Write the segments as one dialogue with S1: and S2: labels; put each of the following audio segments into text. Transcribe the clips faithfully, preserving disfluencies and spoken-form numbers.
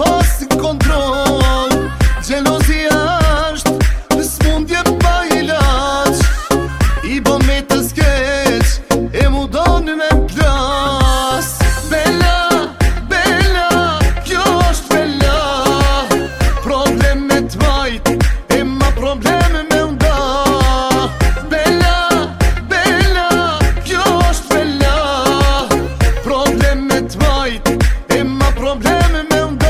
S1: pas kontrol. Gjelozia është në smundje pa ilaç, i bën me të skeq e mu don me plas. Bella, bella, kjo është bella, problem me t'vajt e ma probleme me nda. Bella, bella, kjo është bella, problem me t'vajt e ma probleme me nda.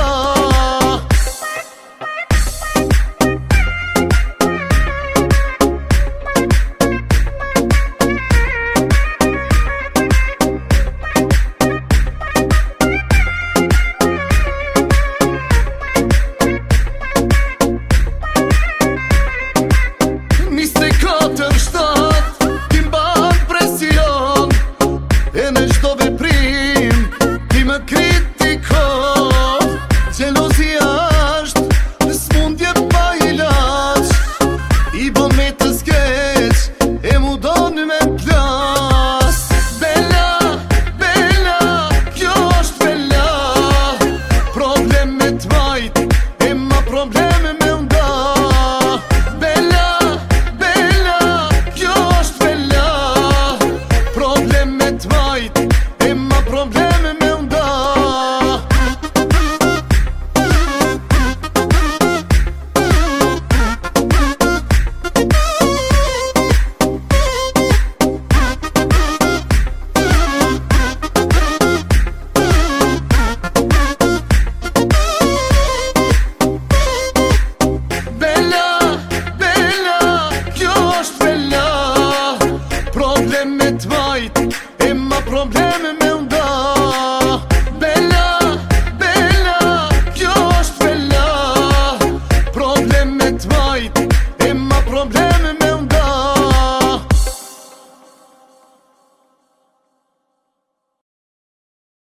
S1: Niste katër shtat, ti mban presion, e në çdo veprim ti më kritikon. Gjelozia është në smundje pa ilaç, i bën me të skeq e mu don me plas. Bella, bella, kjo është bella, problem me t'vajt e ma probleme me